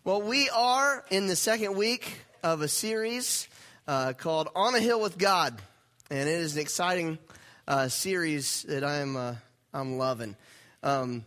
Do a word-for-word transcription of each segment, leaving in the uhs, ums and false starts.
Well, we are in the second week of a series uh, called On a Hill with God, and it is an exciting uh, series that I'm uh, I'm loving. Um,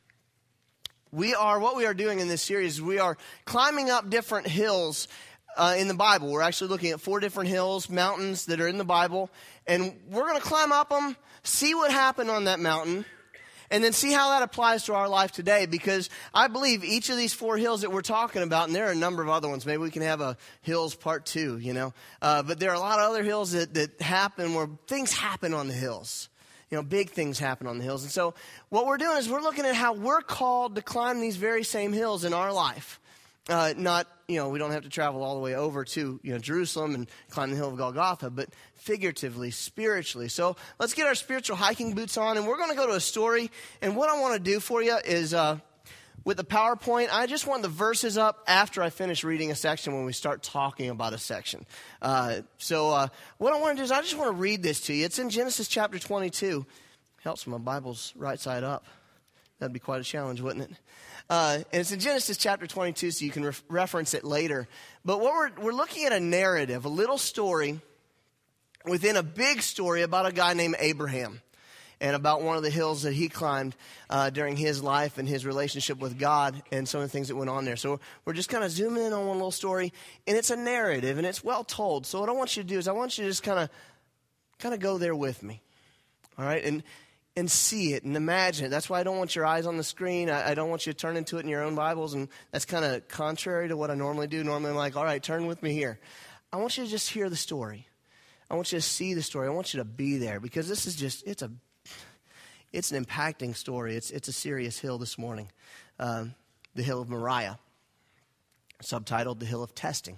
we are what we are doing in this series. We are climbing up different hills uh, in the Bible. We're actually looking at four different hills, mountains that are in the Bible, and we're going to climb up them, see what happened on that mountain. And then see how that applies to our life today, because I believe each of these four hills that we're talking about, and there are a number of other ones. Maybe we can have a hills part two, you know. Uh, but there are a lot of other hills that, that happen where things happen on the hills. You know, big things happen on the hills. And so what we're doing is we're looking at how we're called to climb these very same hills in our life. Uh, not, you know, we don't have to travel all the way over to, you know, Jerusalem and climb the hill of Golgotha, but figuratively, spiritually. So let's get our spiritual hiking boots on, and we're going to go to a story. And what I want to do for you is, uh, with the PowerPoint, I just want the verses up after I finish reading a section when we start talking about a section. Uh, so uh, what I want to do is I just want to read this to you. It's in Genesis chapter twenty-two. Helps when my Bible's right side up. That'd be quite a challenge, wouldn't it? Uh, and it's in Genesis chapter twenty-two, so you can re- reference it later. But what we're we're looking at a narrative, a little story within a big story about a guy named Abraham, and about one of the hills that he climbed uh, during his life and his relationship with God, and some of the things that went on there. So we're just kind of zooming in on one little story, and it's a narrative, and it's well told. So what I want you to do is I want you to just kind of kind of go there with me, all right, and. And see it and imagine it. That's why I don't want your eyes on the screen. I, I don't want you to turn into it in your own Bibles. And that's kind of contrary to what I normally do. Normally I'm like, all right, turn with me here. I want you to just hear the story. I want you to see the story. I want you to be there, because this is just, it's a, it's an impacting story. It's it's a serious hill this morning. Um, the Hill of Moriah, subtitled The Hill of Testing.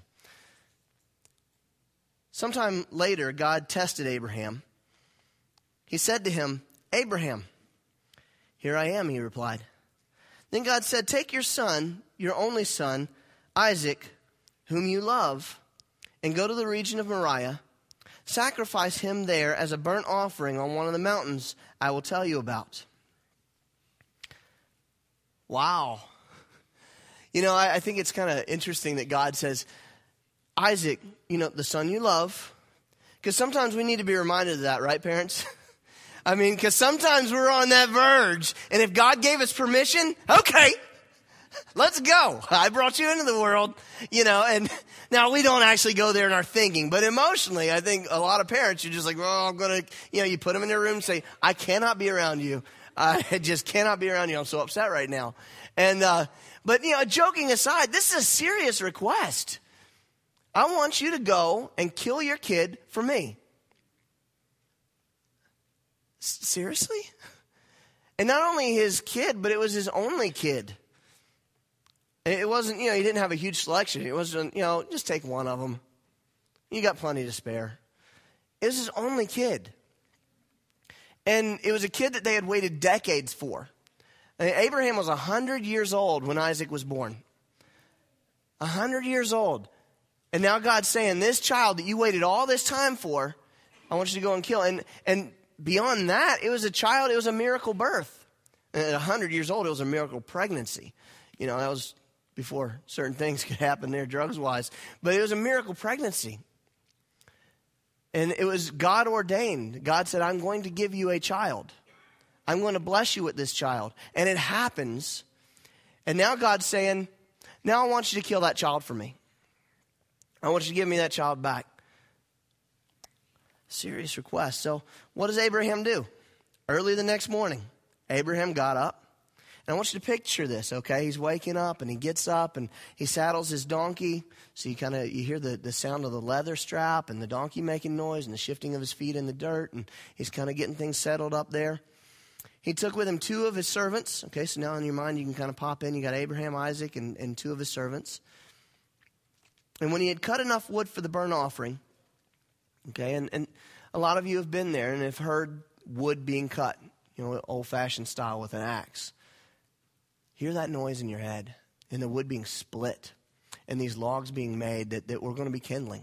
Sometime later, God tested Abraham. He said to him, "Abraham." "Here I am," he replied. Then God said, "Take your son, your only son, Isaac, whom you love, and go to the region of Moriah. Sacrifice him there as a burnt offering on one of the mountains I will tell you about." Wow. You know, I, I think it's kind of interesting that God says, Isaac, you know, the son you love. Because sometimes we need to be reminded of that, right, parents? I mean, because sometimes we're on that verge. And if God gave us permission, okay, let's go. I brought you into the world, you know. And now we don't actually go there in our thinking. But emotionally, I think a lot of parents, you're just like, well, I'm going to, you know, you put them in their room and say, I cannot be around you. I just cannot be around you. I'm so upset right now. And, uh, but, you know, joking aside, this is a serious request. I want you to go and kill your kid for me. Seriously? And not only his kid, but it was his only kid. It wasn't, you know, he didn't have a huge selection. It wasn't, you know, just take one of them. You got plenty to spare. It was his only kid. And it was a kid that they had waited decades for. And Abraham was one hundred years old when Isaac was born. one hundred years old. And now God's saying, this child that you waited all this time for, I want you to go and kill. And, and, beyond that, it was a child, it was a miracle birth. And at one hundred years old, it was a miracle pregnancy. You know, that was before certain things could happen there drugs-wise. But it was a miracle pregnancy. And it was God ordained. God said, I'm going to give you a child. I'm going to bless you with this child. And it happens. And now God's saying, now I want you to kill that child for me. I want you to give me that child back. Serious request. So what does Abraham do? Early the next morning, Abraham got up. And I want you to picture this, okay? He's waking up and he gets up and he saddles his donkey. So you kind of, you hear the, the sound of the leather strap and the donkey making noise and the shifting of his feet in the dirt. And he's kind of getting things settled up there. He took with him two of his servants. Okay, so now in your mind you can kind of pop in. You got Abraham, Isaac, and, and two of his servants. And when he had cut enough wood for the burnt offering, okay, and, and a lot of you have been there and have heard wood being cut, you know, old-fashioned style with an axe. Hear that noise in your head, and the wood being split, and these logs being made that, that we're going to be kindling.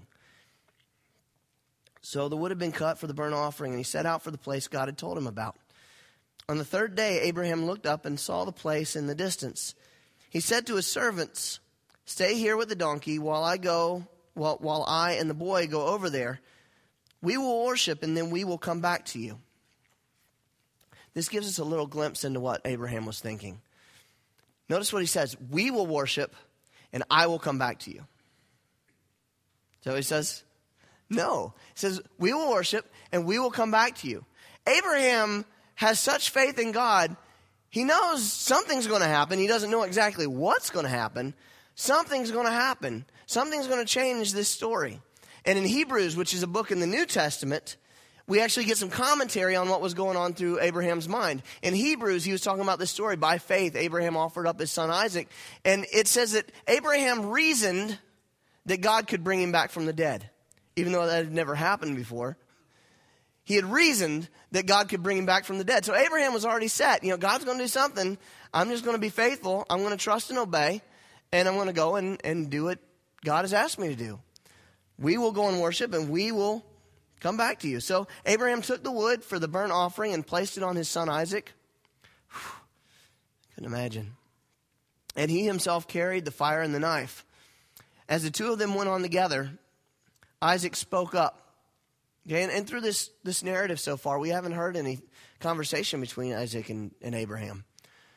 So the wood had been cut for the burnt offering, and he set out for the place God had told him about. On the third day, Abraham looked up and saw the place in the distance. He said to his servants, Stay here with the donkey while I go, while, while I and the boy go over there. We will worship, and then we will come back to you. This gives us a little glimpse into what Abraham was thinking. Notice what he says. We will worship, and I will come back to you. So he says, no. He says, we will worship, and we will come back to you. Abraham has such faith in God. He knows something's going to happen. He doesn't know exactly what's going to happen. Something's going to happen. Something's going to change this story. And in Hebrews, which is a book in the New Testament, we actually get some commentary on what was going on through Abraham's mind. In Hebrews, he was talking about this story. By faith, Abraham offered up his son Isaac. And it says that Abraham reasoned that God could bring him back from the dead, even though that had never happened before. He had reasoned that God could bring him back from the dead. So Abraham was already set. You know, God's going to do something. I'm just going to be faithful. I'm going to trust and obey. And I'm going to go and, and do what God has asked me to do. We will go and worship, and we will come back to you. So Abraham took the wood for the burnt offering and placed it on his son Isaac. Whew, couldn't imagine. And he himself carried the fire and the knife. As the two of them went on together, Isaac spoke up. Okay, and, and through this, this narrative so far, we haven't heard any conversation between Isaac and, and Abraham.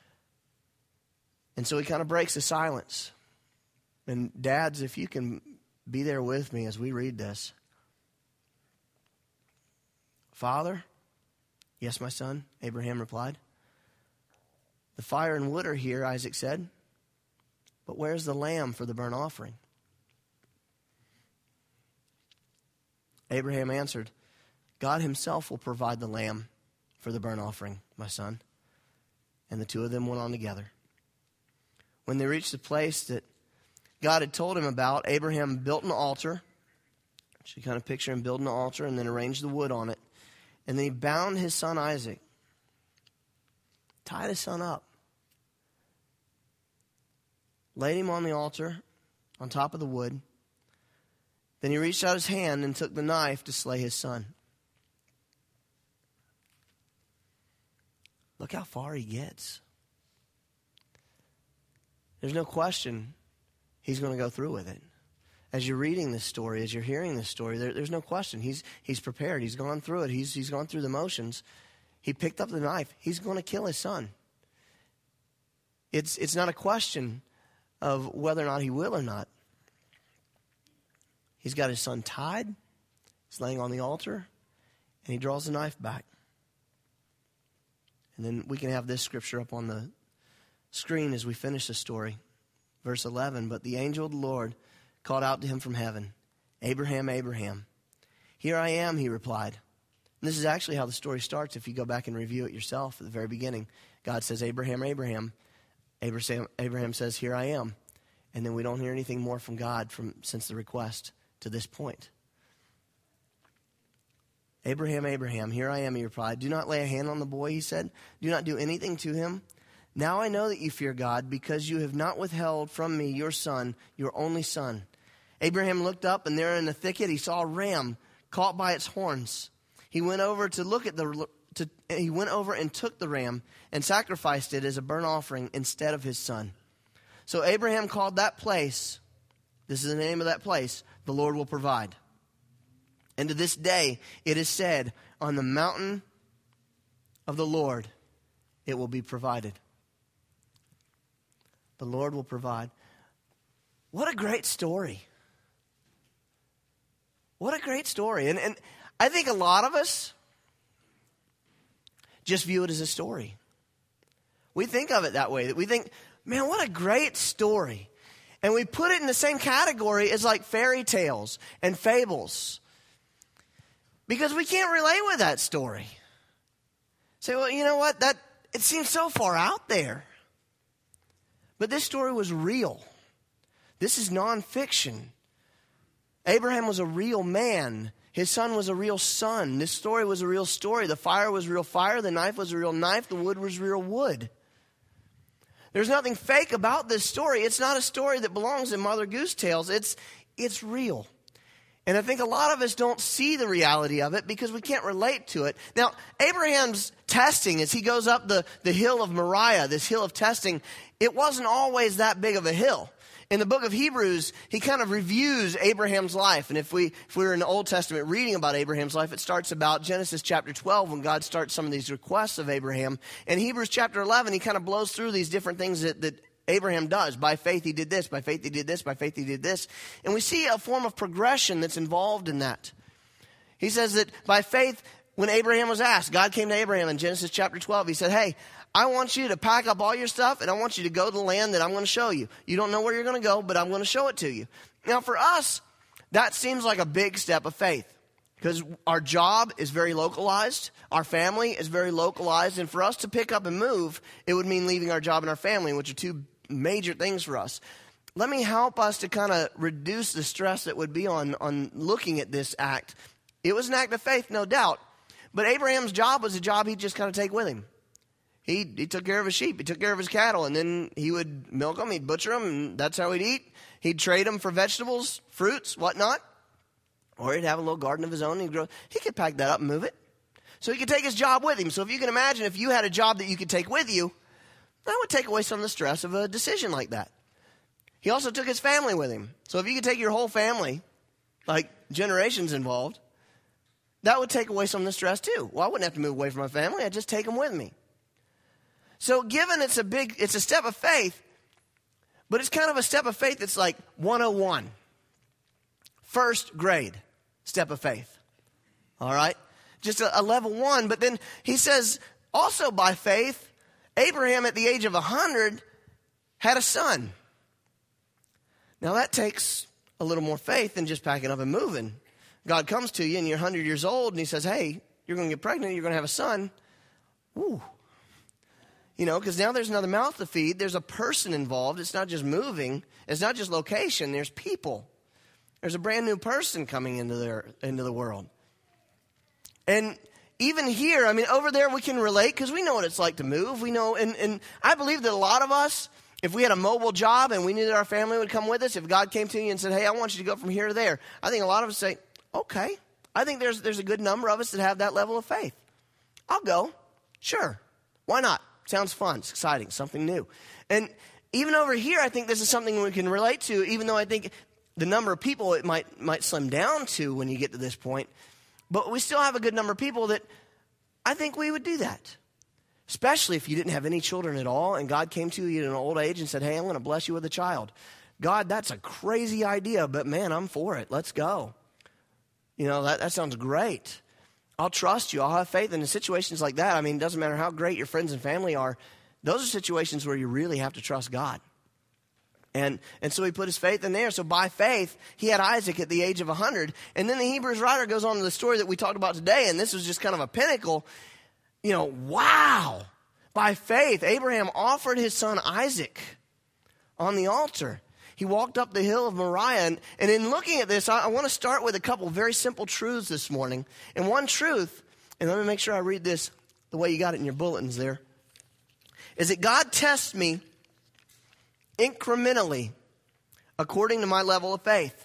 And so he kind of breaks the silence. And dads, if you can be there with me as we read this. Father? Yes, my son, Abraham replied. The fire and wood are here, Isaac said. But where's the lamb for the burnt offering? Abraham answered, God himself will provide the lamb for the burnt offering, my son. And the two of them went on together. When they reached the place that God had told him about, Abraham built an altar. So you kind of picture him building an altar and then arranged the wood on it. And then he bound his son Isaac, tied his son up, laid him on the altar on top of the wood. Then he reached out his hand and took the knife to slay his son. Look how far he gets. There's no question he's going to go through with it. As you're reading this story, as you're hearing this story, there, there's no question. He's he's prepared. He's gone through it. He's he's gone through the motions. He picked up the knife. He's going to kill his son. It's it's not a question of whether or not he will or not. He's got his son tied. He's laying on the altar, and he draws the knife back. And then we can have this scripture up on the screen as we finish the story. Verse eleven, but the angel of the Lord called out to him from heaven, Abraham, Abraham. Here I am, he replied. And this is actually how the story starts if you go back and review it yourself at the very beginning. God says, Abraham, Abraham. Abraham, Abraham says, here I am. And then we don't hear anything more from God from since the request to this point. Abraham, Abraham, here I am, he replied. Do not lay a hand on the boy, he said. Do not do anything to him. Now I know that you fear God because you have not withheld from me your son, your only son. Abraham looked up, and there in the thicket he saw a ram caught by its horns. He went over to look at the to, he went over and took the ram and sacrificed it as a burnt offering instead of his son. So Abraham called that place, this is the name of that place, the Lord will provide. And to this day it is said, on the mountain of the Lord it will be provided. The Lord will provide. What a great story. What a great story. And, and I think a lot of us just view it as a story. We think of it that way. That we think, man, what a great story. And we put it in the same category as like fairy tales and fables. Because we can't relate with that story. Say, well, you know what? That it seems so far out there. But this story was real. This is nonfiction. Abraham was a real man. His son was a real son. This story was a real story. The fire was real fire. The knife was a real knife. The wood was real wood. There's nothing fake about this story. It's not a story that belongs in Mother Goose Tales. It's, it's real. And I think a lot of us don't see the reality of it because we can't relate to it. Now, Abraham's testing as he goes up the, the hill of Moriah, this hill of testing, it wasn't always that big of a hill. In the book of Hebrews, he kind of reviews Abraham's life. And if we if we were in the Old Testament reading about Abraham's life, it starts about Genesis chapter twelve when God starts some of these requests of Abraham. In Hebrews chapter eleven, he kind of blows through these different things that, that Abraham does. By faith he did this, by faith he did this, by faith he did this. And we see a form of progression that's involved in that. He says that by faith, when Abraham was asked, God came to Abraham in Genesis chapter twelve. He said, hey, I want you to pack up all your stuff, and I want you to go to the land that I'm going to show you. You don't know where you're going to go, but I'm going to show it to you. Now, for us, that seems like a big step of faith because our job is very localized. Our family is very localized. And for us to pick up and move, it would mean leaving our job and our family, which are two major things for us. Let me help us to kind of reduce the stress that would be on, on looking at this act. It was an act of faith, no doubt. But Abraham's job was a job he'd just kind of take with him. He he took care of his sheep. He took care of his cattle. And then he would milk them. He'd butcher them. And that's how he'd eat. He'd trade them for vegetables, fruits, whatnot. Or he'd have a little garden of his own. And he'd grow. He could pack that up and move it. So he could take his job with him. So if you can imagine if you had a job that you could take with you, that would take away some of the stress of a decision like that. He also took his family with him. So if you could take your whole family, like generations involved, that would take away some of the stress too. Well, I wouldn't have to move away from my family. I'd just take them with me. So given it's a big, it's a step of faith, but it's kind of a step of faith that's like one oh one. First grade step of faith. All right? Just a, a level one. But then he says, also by faith, Abraham at the age of one hundred had a son. Now that takes a little more faith than just packing up and moving. God comes to you and you're one hundred years old and he says, hey, you're going to get pregnant, you're going to have a son. Ooh. You know, because now there's another mouth to feed. There's a person involved. It's not just moving. It's not just location. There's people. There's a brand new person coming into their into the world. And even here, I mean, over there we can relate because we know what it's like to move. We know, and, and I believe that a lot of us, if we had a mobile job and we knew that our family would come with us, if God came to you and said, hey, I want you to go from here to there, I think a lot of us say, okay. I think there's there's a good number of us that have that level of faith. I'll go. Sure. Why not? Sounds fun. It's exciting. Something new. And even over here, I think this is something we can relate to, even though I think the number of people it might might slim down to when you get to this point. But we still have a good number of people that I think we would do that. Especially if you didn't have any children at all and God came to you at an old age and said, hey, I'm going to bless you with a child. God, that's a crazy idea, but man, I'm for it. Let's go. You know, that, that sounds great. I'll trust you. I'll have faith. And in situations like that, I mean, it doesn't matter how great your friends and family are. Those are situations where you really have to trust God. And and so he put his faith in there. So by faith, he had Isaac at the age of one hundred. And then the Hebrews writer goes on to the story that we talked about today. And this was just kind of a pinnacle. You know, wow. By faith, Abraham offered his son Isaac on the altar. He walked up the hill of Moriah. And, and in looking at this, I, I want to start with a couple very simple truths this morning. And one truth, and let me make sure I read this the way you got it in your bulletins there, is that God tests me incrementally according to my level of faith.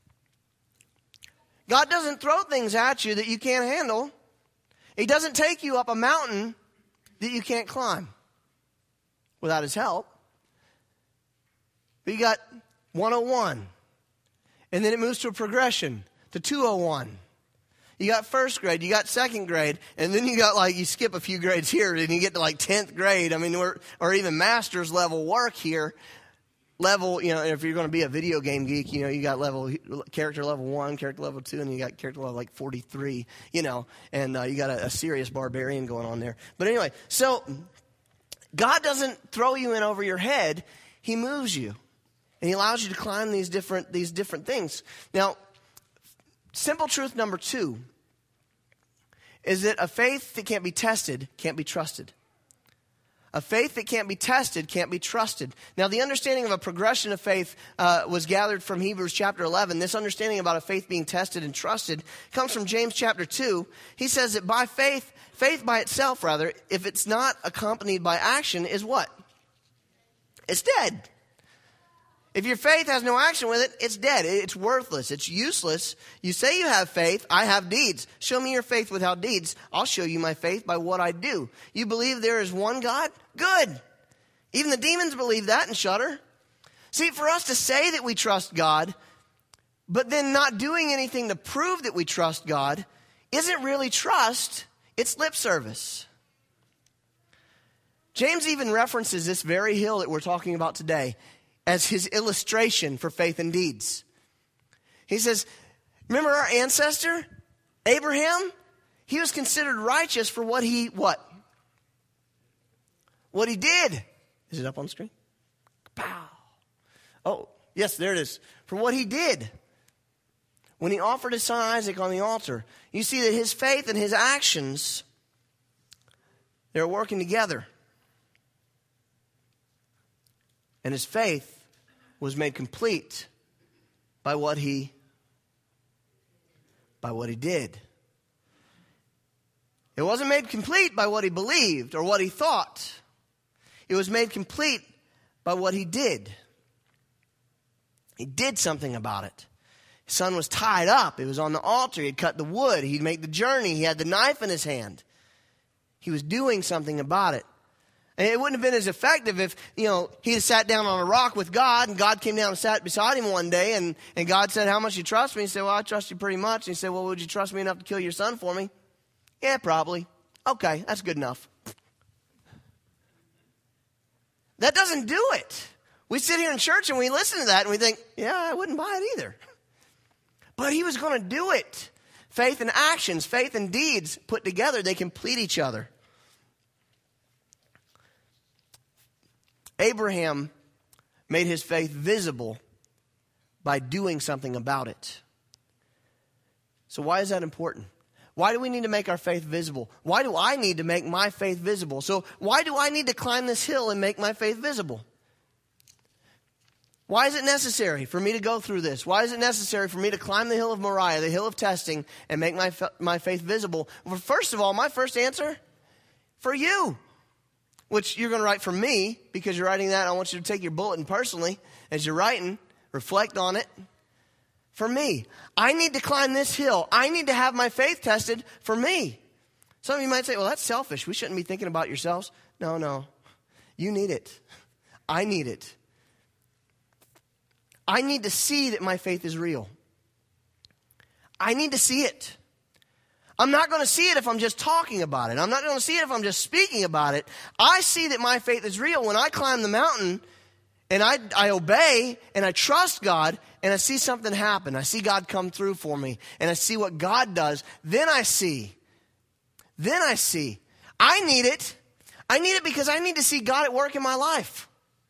God doesn't throw things at you that you can't handle. He doesn't take you up a mountain that you can't climb without his help. But you got one oh one. And then it moves to a progression to two oh one. You got first grade, you got second grade, and then you got like, you skip a few grades here and you get to like tenth grade. I mean, or, or even master's level work here. Level, you know, if you're going to be a video game geek, you know, you got level, character level one, character level two, and you got character level like forty-three, you know, and uh, you got a, a serious barbarian going on there. But anyway, so God doesn't throw you in over your head. He moves you. And he allows you to climb these different these different things. Now, simple truth number two is that a faith that can't be tested can't be trusted. A faith that can't be tested can't be trusted. Now, the understanding of a progression of faith uh, was gathered from Hebrews chapter eleven. This understanding about a faith being tested and trusted comes from James chapter two. He says that by faith, faith by itself, rather, if it's not accompanied by action, is what? It's dead. If your faith has no action with it, it's dead. It's worthless. It's useless. You say you have faith. I have deeds. Show me your faith without deeds. I'll show you my faith by what I do. You believe there is one God? Good. Even the demons believe that and shudder. See, for us to say that we trust God, but then not doing anything to prove that we trust God, isn't really trust, it's lip service. James even references this very hill that we're talking about today as his illustration for faith and deeds. He says, remember our ancestor, Abraham? He was considered righteous for what he, what? What he did. Is it up on the screen? Pow. Oh, yes, there it is. For what he did. When he offered his son Isaac on the altar, you see that his faith and his actions, they're working together. And his faith was made complete by what he, by what he did. It wasn't made complete by what he believed or what he thought. It was made complete by what he did. He did something about it. His son was tied up. It was on the altar. He'd cut the wood. He'd make the journey. He had the knife in his hand. He was doing something about it. And it wouldn't have been as effective if, you know, he had sat down on a rock with God and God came down and sat beside him one day and, and God said, how much you trust me? He said, well, I trust you pretty much. And he said, well, would you trust me enough to kill your son for me? Yeah, probably. Okay, that's good enough. That doesn't do it. We sit here in church and we listen to that and we think, yeah, I wouldn't buy it either. But he was going to do it. Faith and actions, faith and deeds put together, they complete each other. Abraham made his faith visible by doing something about it. So why is that important? Why do we need to make our faith visible? Why do I need to make my faith visible? So why do I need to climb this hill and make my faith visible? Why is it necessary for me to go through this? Why is it necessary for me to climb the hill of Moriah, the hill of testing, and make my, my faith visible? Well, first of all, my first answer, for you. Which you're going to write for me, because you're writing that. I want you to take your bulletin personally as you're writing. Reflect on it. For me. I need to climb this hill. I need to have my faith tested for me. Some of you might say, well, that's selfish. We shouldn't be thinking about yourselves. No, no. You need it. I need it. I need to see that my faith is real. I need to see it. I'm not going to see it if I'm just talking about it. I'm not going to see it if I'm just speaking about it. I see that my faith is real when I climb the mountain and I, I obey and I trust God and I see something happen. I see God come through for me and I see what God does. Then I see. Then I see. I need it. I need it because I need to see God at work in my life.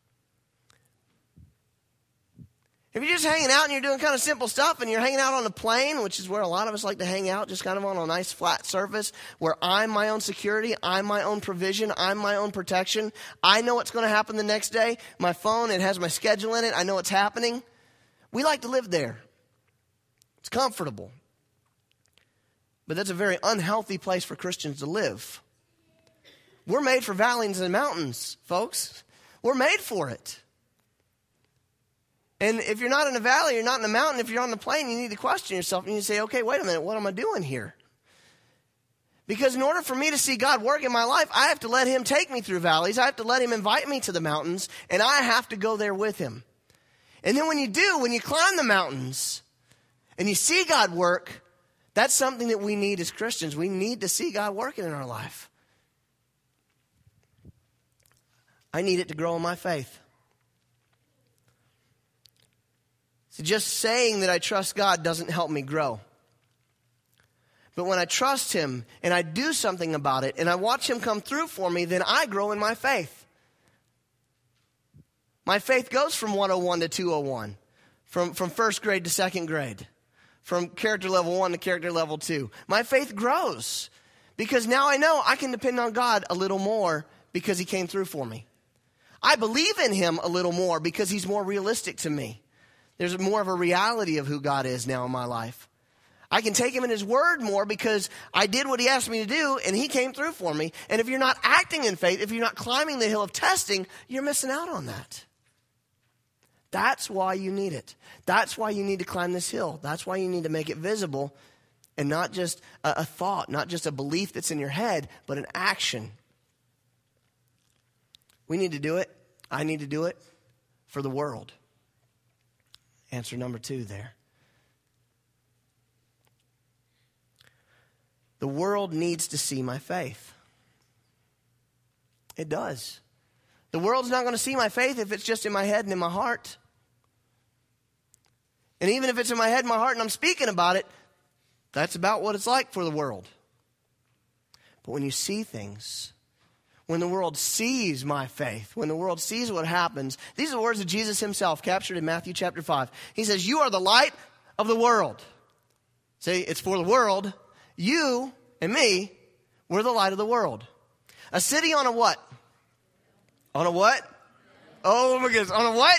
If you're just hanging out and you're doing kind of simple stuff and you're hanging out on a plane, which is where a lot of us like to hang out, just kind of on a nice flat surface where I'm my own security, I'm my own provision, I'm my own protection. I know what's going to happen the next day. My phone, it has my schedule in it. I know what's happening. We like to live there. It's comfortable. But that's a very unhealthy place for Christians to live. We're made for valleys and mountains, folks. We're made for it. And if you're not in a valley, you're not in a mountain, if you're on the plain, you need to question yourself. And you need to say, okay, wait a minute, what am I doing here? Because in order for me to see God work in my life, I have to let him take me through valleys. I have to let him invite me to the mountains, and I have to go there with him. And then when you do, when you climb the mountains and you see God work, that's something that we need as Christians. We need to see God working in our life. I need it to grow in my faith. So just saying that I trust God doesn't help me grow. But when I trust him and I do something about it and I watch him come through for me, then I grow in my faith. My faith goes from one oh one to two oh one, from, from first grade to second grade, from character level one to character level two. My faith grows because now I know I can depend on God a little more because he came through for me. I believe in him a little more because he's more realistic to me. There's more of a reality of who God is now in my life. I can take him in his word more because I did what he asked me to do and he came through for me. And if you're not acting in faith, if you're not climbing the hill of testing, you're missing out on that. That's why you need it. That's why you need to climb this hill. That's why you need to make it visible and not just a, a thought, not just a belief that's in your head, but an action. We need to do it. I need to do it for the world. Answer number two there. The world needs to see my faith. It does. The world's not going to see my faith if it's just in my head and in my heart. And even if it's in my head and my heart and I'm speaking about it, that's about what it's like for the world. But when you see things, when the world sees my faith, when the world sees what happens, these are the words of Jesus himself captured in Matthew chapter five. He says, you are the light of the world. See, it's for the world. You and me, we're the light of the world. A city on a what? On a what? Oh my goodness. On a what?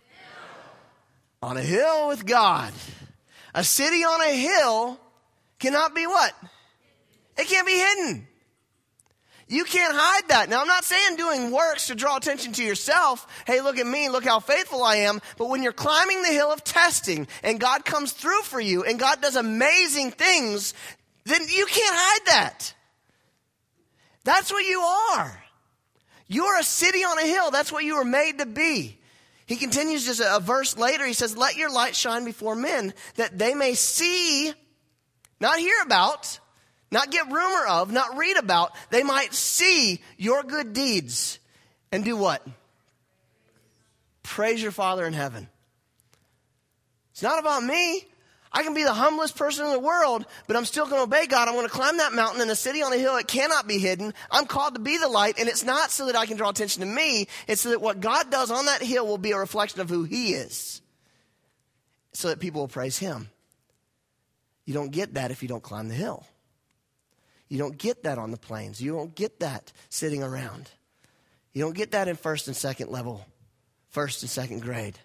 On a hill with God. A city on a hill cannot be what? It can't be hidden. You can't hide that. Now, I'm not saying doing works to draw attention to yourself. Hey, look at me. Look how faithful I am. But when you're climbing the hill of testing and God comes through for you and God does amazing things, then you can't hide that. That's what you are. You're a city on a hill. That's what you were made to be. He continues just a, a verse later. He says, let your light shine before men that they may see, not hear about, not get rumor of, not read about. They might see your good deeds and do what? Praise your Father in heaven. It's not about me. I can be the humblest person in the world, but I'm still going to obey God. I'm going to climb that mountain in a city on a hill. It cannot be hidden. I'm called to be the light, and it's not so that I can draw attention to me. It's so that what God does on that hill will be a reflection of who he is, so that people will praise him. You don't get that if you don't climb the hill. You don't get that on the plains. You don't get that sitting around. You don't get that in first and second level, first and second grade.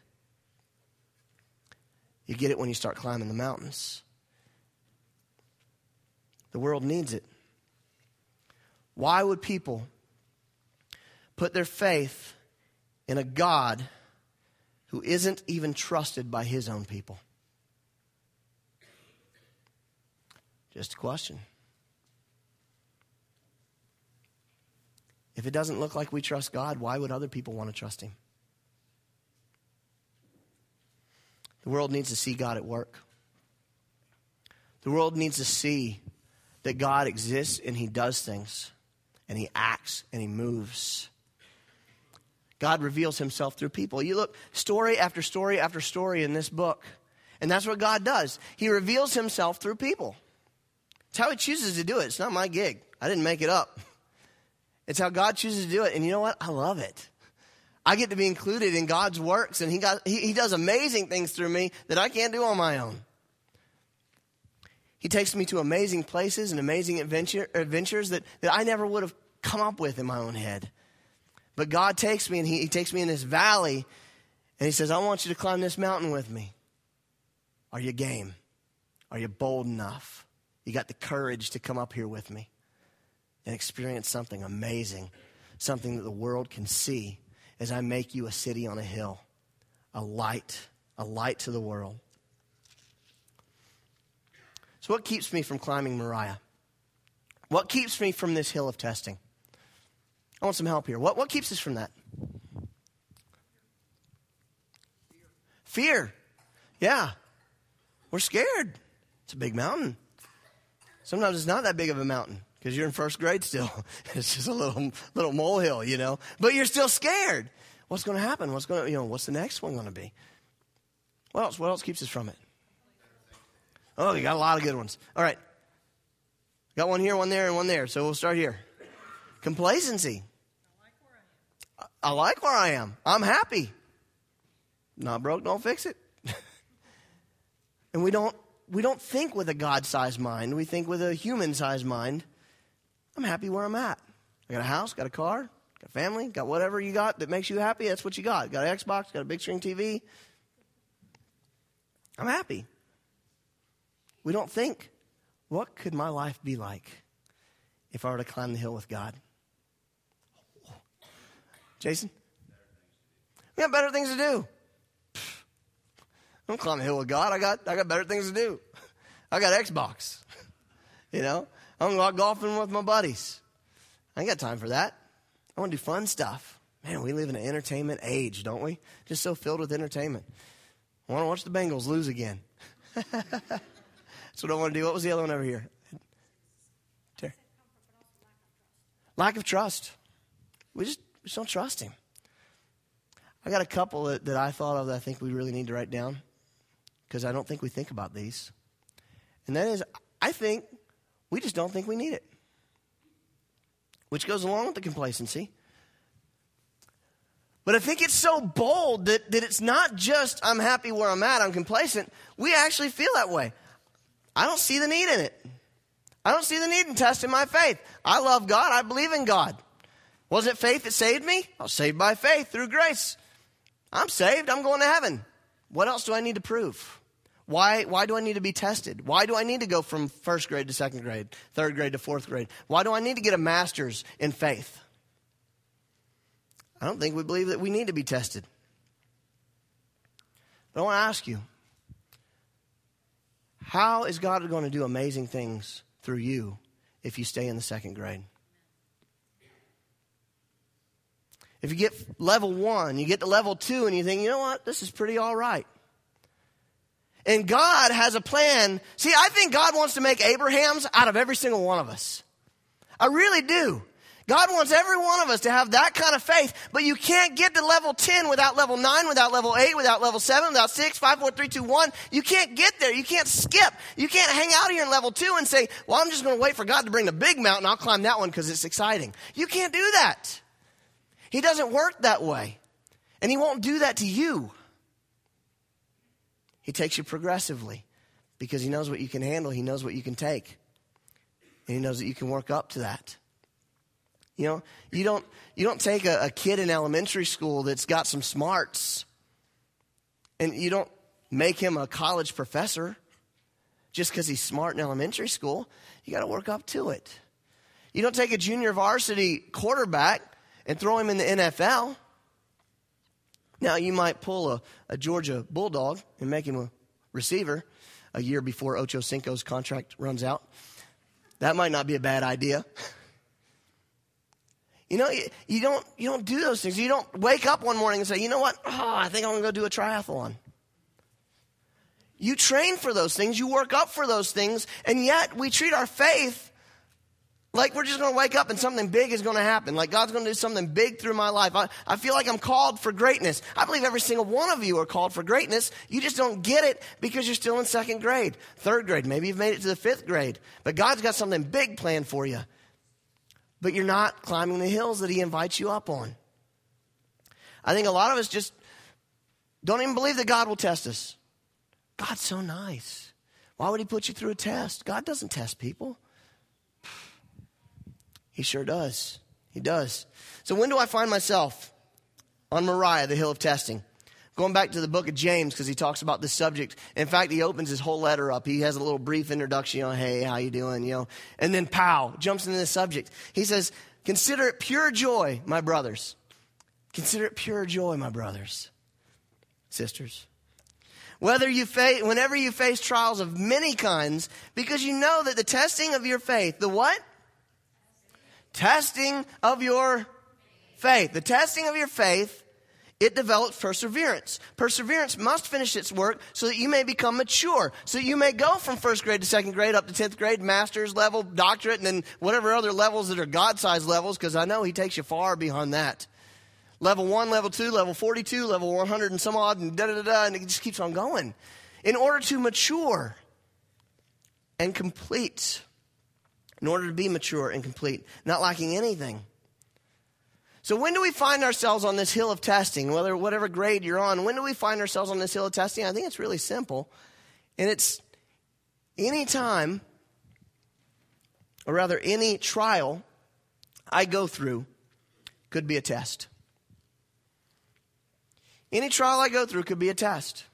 You get it when you start climbing the mountains. The world needs it. Why would people put their faith in a God who isn't even trusted by his own people? Just a question. If it doesn't look like we trust God, why would other people want to trust him? The world needs to see God at work. The world needs to see that God exists and he does things and he acts and he moves. God reveals himself through people. You look story after story after story in this book, and that's what God does. He reveals himself through people. It's how he chooses to do it. It's not my gig. I didn't make it up. It's how God chooses to do it. And you know what? I love it. I get to be included in God's works, and he, got, he, he does amazing things through me that I can't do on my own. He takes me to amazing places and amazing adventure, adventures that, that I never would have come up with in my own head. But God takes me, and he, he takes me in this valley, and he says, I want you to climb this mountain with me. Are you game? Are you bold enough? You got the courage to come up here with me and experience something amazing, something that the world can see as I make you a city on a hill, a light, a light to the world. So what keeps me from climbing Moriah? What keeps me from this hill of testing? I want some help here. What, what keeps us from that? Fear. Yeah. We're scared. It's a big mountain. Sometimes it's not that big of a mountain because you're in first grade still. It's just a little little molehill, you know. But you're still scared. What's going to happen? What's going to, you know, what's the next one going to be? What else? What else keeps us from it? Oh, you got a lot of good ones. All right. Got one here, one there, and one there. So we'll start here. Complacency. I like where I am. I'm happy. Not broke, don't fix it. And we don't we don't think with a God-sized mind. We think with a human-sized mind. I'm happy where I'm at. I got a house, got a car, got a family, got whatever you got that makes you happy. That's what you got. Got an Xbox, got a big screen T V. I'm happy. We don't think, what could my life be like if I were to climb the hill with God? Jason? We got better things to do. I don't climb the hill with God. I got I got better things to do. I got Xbox. You know? I'm going to go out golfing with my buddies. I ain't got time for that. I want to do fun stuff. Man, we live in an entertainment age, don't we? Just so filled with entertainment. I want to watch the Bengals lose again. That's what I want to do. What was the other one over here? Terry. Lack of trust. We just, we just don't trust him. I got a couple that, that I thought of that I think we really need to write down because I don't think we think about these. And that is, I think we just don't think we need it, which goes along with the complacency. But I think it's so bold that, that it's not just I'm happy where I'm at, I'm complacent. We actually feel that way. I don't see the need in it. I don't see the need in testing my faith. I love God. I believe in God. Was it faith that saved me? I was saved by faith through grace. I'm saved. I'm going to heaven. What else do I need to prove? Why, why do I need to be tested? Why do I need to go from first grade to second grade, third grade to fourth grade? Why do I need to get a master's in faith? I don't think we believe that we need to be tested. But I want to ask you, how is God going to do amazing things through you if you stay in the second grade? If you get level one, you get to level two, and you think, you know what, this is pretty all right. And God has a plan. See, I think God wants to make Abrahams out of every single one of us. I really do. God wants every one of us to have that kind of faith, but you can't get to level ten without level nine, without level eight, without level seven, without six, five, four, three, two, one. You can't get there. You can't skip. You can't hang out here in level two and say, well, I'm just going to wait for God to bring the big mountain. I'll climb that one because it's exciting. You can't do that. He doesn't work that way. And he won't do that to you. He takes you progressively because he knows what you can handle. He knows what you can take. And he knows that you can work up to that. You know, you don't you don't take a, a kid in elementary school that's got some smarts and you don't make him a college professor just because he's smart in elementary school. You got to work up to it. You don't take a junior varsity quarterback and throw him in the N F L. Now, you might pull a, a Georgia Bulldog and make him a receiver a year before Ocho Cinco's contract runs out. That might not be a bad idea. You know, you, you don't you don't do those things. You don't wake up one morning and say, you know what? Oh, I think I'm going to go do a triathlon. You train for those things. You work up for those things. And yet we treat our faith like we're just going to wake up and something big is going to happen. Like God's going to do something big through my life. I, I feel like I'm called for greatness. I believe every single one of you are called for greatness. You just don't get it because you're still in second grade, third grade. Maybe you've made it to the fifth grade. But God's got something big planned for you. But you're not climbing the hills that he invites you up on. I think a lot of us just don't even believe that God will test us. God's so nice. Why would he put you through a test? God doesn't test people. He sure does. He does. So when do I find myself on Moriah, the hill of testing? Going back to the book of James because he talks about this subject. In fact, he opens his whole letter up. He has a little brief introduction, you know, hey, how you doing, you know. And then pow, jumps into the subject. He says, consider it pure joy, my brothers. Consider it pure joy, my brothers, sisters. Whether you face, whenever you face trials of many kinds, because you know that the testing of your faith, the what? Testing of your faith. The testing of your faith, it develops perseverance. Perseverance must finish its work so that you may become mature. So that you may go from first grade to second grade up to tenth grade, master's level, doctorate, and then whatever other levels that are God-sized levels, because I know he takes you far beyond that. Level one, level two, level forty-two, level one hundred and some odd, and da-da-da-da, and it just keeps on going. In order to mature and complete. In order to be mature and complete, not lacking anything. So when do we find ourselves on this hill of testing, whether whatever grade you're on, when do we find ourselves on this hill of testing? I think it's really simple. And it's any time, or rather any trial I go through could be a test. Any trial I go through could be a test.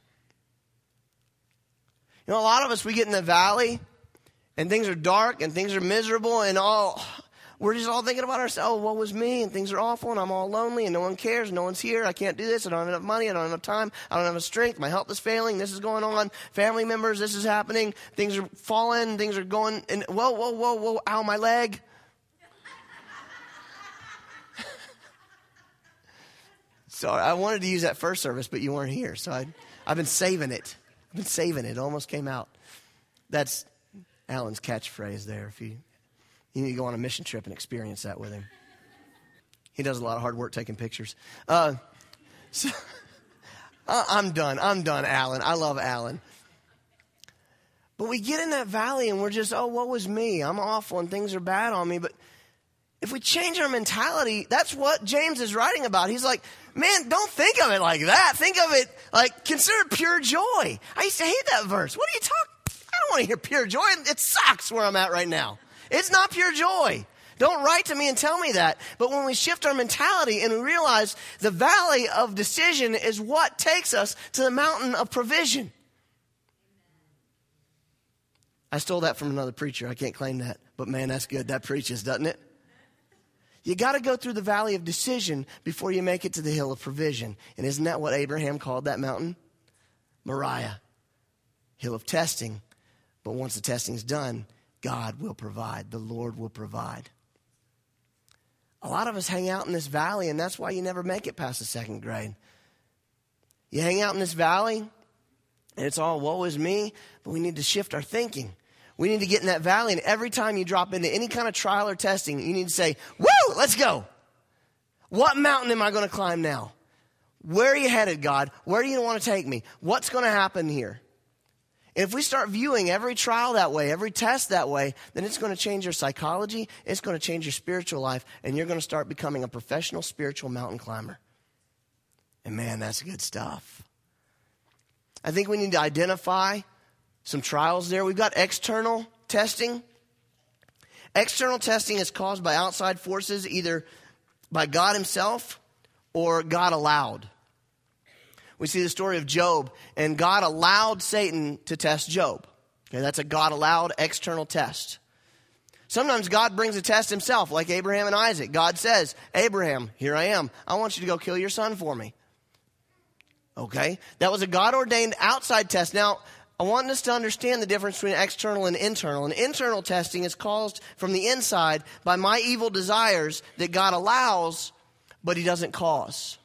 You know, a lot of us, we get in the valley, and things are dark, and things are miserable, and all we're just all thinking about ourselves. Oh, what was me? And things are awful, and I'm all lonely, and no one cares. No one's here. I can't do this. I don't have enough money. I don't have enough time. I don't have enough strength. My health is failing. This is going on. Family members, this is happening. Things are falling. Things are going. And whoa, whoa, whoa, whoa! Ow, my leg. Sorry, I wanted to use that first service, but you weren't here, so I, I've been saving it. I've been saving it. It almost came out. That's Alan's catchphrase there. If you, you need to go on a mission trip and experience that with him. He does a lot of hard work taking pictures. Uh, so, I'm done. I'm done, Alan. I love Alan. But we get in that valley and we're just, oh, what was me? I'm awful and things are bad on me. But if we change our mentality, that's what James is writing about. He's like, man, don't think of it like that. Think of it like, consider it pure joy. I used to hate that verse. What are you talking? I don't want to hear pure joy. It sucks where I'm at right now. It's not pure joy. Don't write to me and tell me that. But when we shift our mentality and we realize the valley of decision is what takes us to the mountain of provision. I stole that from another preacher. I can't claim that. But man, that's good. That preaches, doesn't it? You got to go through the valley of decision before you make it to the hill of provision. And isn't that what Abraham called that mountain? Moriah. Hill of testing. But once the testing's done, God will provide. The Lord will provide. A lot of us hang out in this valley, and that's why you never make it past the second grade. You hang out in this valley, and it's all woe is me, but we need to shift our thinking. We need to get in that valley, and every time you drop into any kind of trial or testing, you need to say, woo, let's go. What mountain am I going to climb now? Where are you headed, God? Where do you want to take me? What's going to happen here? And if we start viewing every trial that way, every test that way, then it's going to change your psychology, it's going to change your spiritual life, and you're going to start becoming a professional spiritual mountain climber. And man, that's good stuff. I think we need to identify some trials there. We've got external testing. External testing is caused by outside forces, either by God himself or God allowed. We see the story of Job, and God allowed Satan to test Job. Okay, that's a God allowed external test. Sometimes God brings a test himself, like Abraham and Isaac. God says, Abraham, here I am. I want you to go kill your son for me. Okay, that was a God-ordained outside test. Now, I want us to understand the difference between external and internal. And internal testing is caused from the inside by my evil desires that God allows, but he doesn't cause.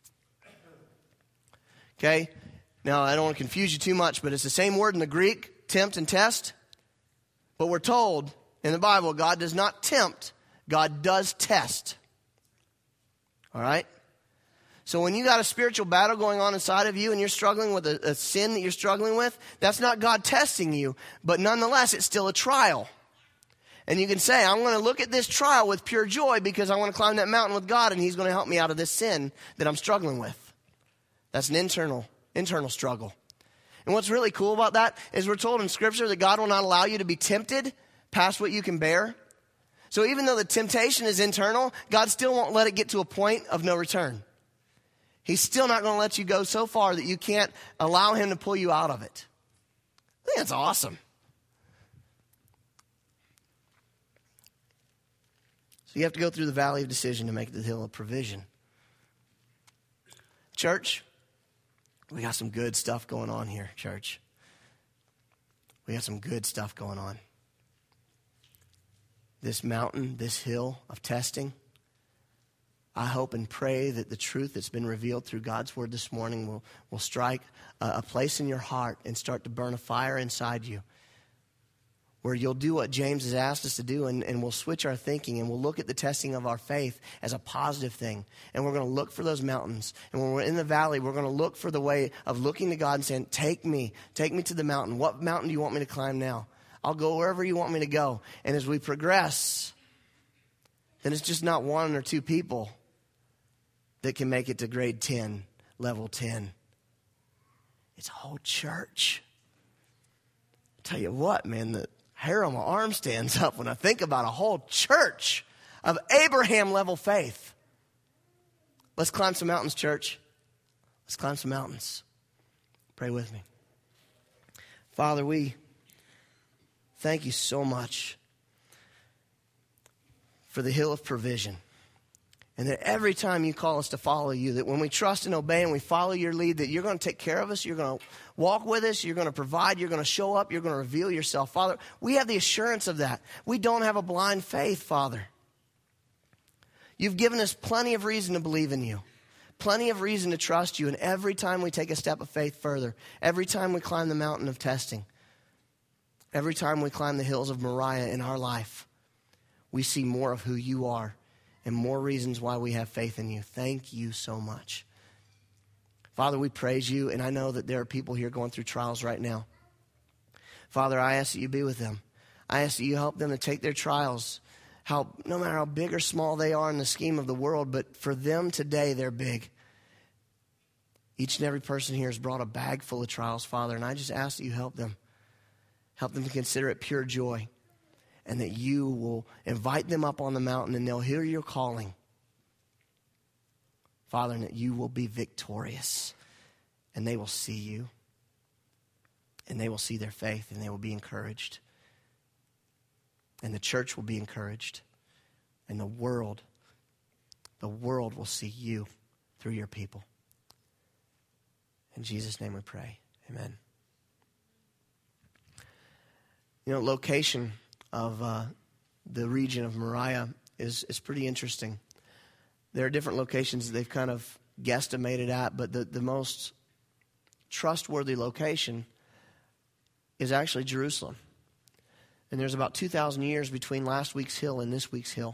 Okay? Now, I don't want to confuse you too much, but it's the same word in the Greek, tempt and test. But we're told in the Bible, God does not tempt, God does test. All right? So when you got a spiritual battle going on inside of you and you're struggling with a, a sin that you're struggling with, that's not God testing you, but nonetheless, it's still a trial. And you can say, I'm going to look at this trial with pure joy because I want to climb that mountain with God and he's going to help me out of this sin that I'm struggling with. That's an internal, internal struggle. And what's really cool about that is we're told in Scripture that God will not allow you to be tempted past what you can bear. So even though the temptation is internal, God still won't let it get to a point of no return. He's still not going to let you go so far that you can't allow him to pull you out of it. I think that's awesome. So you have to go through the valley of decision to make it to the hill of provision. Church, we got some good stuff going on here, church. We got some good stuff going on. This mountain, this hill of testing, I hope and pray that the truth that's been revealed through God's word this morning will, will strike a, a place in your heart and start to burn a fire inside you where you'll do what James has asked us to do, and, and we'll switch our thinking and we'll look at the testing of our faith as a positive thing. And we're going to look for those mountains. And when we're in the valley, we're going to look for the way of looking to God and saying, take me, take me to the mountain. What mountain do you want me to climb now? I'll go wherever you want me to go. And as we progress, then it's just not one or two people that can make it to grade ten, level ten. It's a whole church. I'll tell you what, man, the hair on my arm stands up when I think about a whole church of Abraham-level faith. Let's climb some mountains, church. Let's climb some mountains. Pray with me. Father, we thank you so much for the hill of provision. And that every time you call us to follow you, that when we trust and obey and we follow your lead, that you're going to take care of us, you're going to walk with us, you're going to provide, you're going to show up, you're going to reveal yourself. Father, we have the assurance of that. We don't have a blind faith, Father. You've given us plenty of reason to believe in you. plenty of reason to trust you. And every time we take a step of faith further, every time we climb the mountain of testing, every time we climb the hills of Moriah in our life, we see more of who you are and more reasons why we have faith in you. Thank you so much. Father, we praise you, and I know that there are people here going through trials right now. Father, I ask that you be with them. I ask that you help them to take their trials, how no matter how big or small they are in the scheme of the world, but for them today, they're big. Each and every person here has brought a bag full of trials, Father, and I just ask that you help them. Help them to consider it pure joy, and that you will invite them up on the mountain and they'll hear your calling. Father, and that you will be victorious, and they will see you, and they will see their faith, and they will be encouraged. And the church will be encouraged, and the world, the world will see you through your people. In Jesus' name we pray. Amen. You know, location of uh, the region of Moriah is, is pretty interesting. There are different locations that they've kind of guesstimated at, but the, the most trustworthy location is actually Jerusalem. And there's about two thousand years between last week's hill and this week's hill.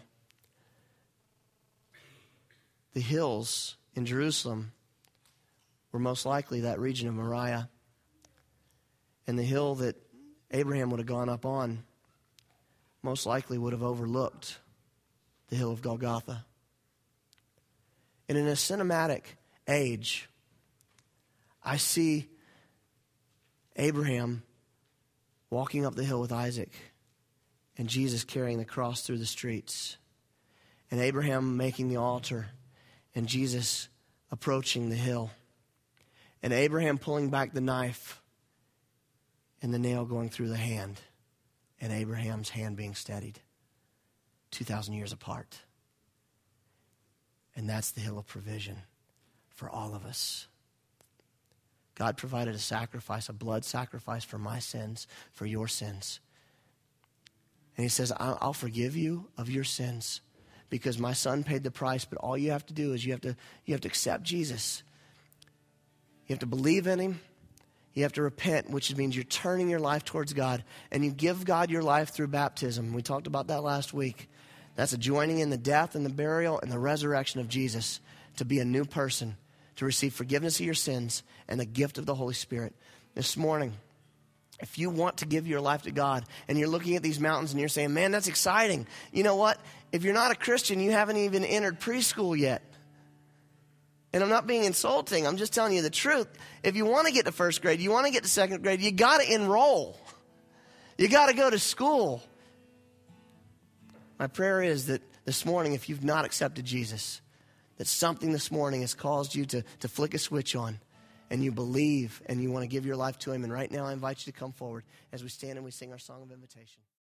The hills in Jerusalem were most likely that region of Moriah. And the hill that Abraham would have gone up on most likely would have overlooked the hill of Golgotha. And in a cinematic age, I see Abraham walking up the hill with Isaac and Jesus carrying the cross through the streets. And Abraham making the altar and Jesus approaching the hill. And Abraham pulling back the knife and the nail going through the hand. And Abraham's hand being steadied two thousand years apart. And that's the hill of provision for all of us. God provided a sacrifice, a blood sacrifice for my sins, for your sins. And he says, I'll forgive you of your sins because my son paid the price, but all you have to do is you have to, you have to accept Jesus. You have to believe in him. You have to repent, which means you're turning your life towards God, and you give God your life through baptism. We talked about that last week. That's a joining in the death and the burial and the resurrection of Jesus to be a new person, to receive forgiveness of your sins and the gift of the Holy Spirit. This morning, if you want to give your life to God and you're looking at these mountains and you're saying, man, that's exciting. You know what? If you're not a Christian, you haven't even entered preschool yet. And I'm not being insulting. I'm just telling you the truth. If you want to get to first grade, you want to get to second grade, you got to enroll. You got to go to school. My prayer is that this morning, if you've not accepted Jesus, that something this morning has caused you to, to flick a switch on, and you believe and you want to give your life to him. And right now I invite you to come forward as we stand and we sing our song of invitation.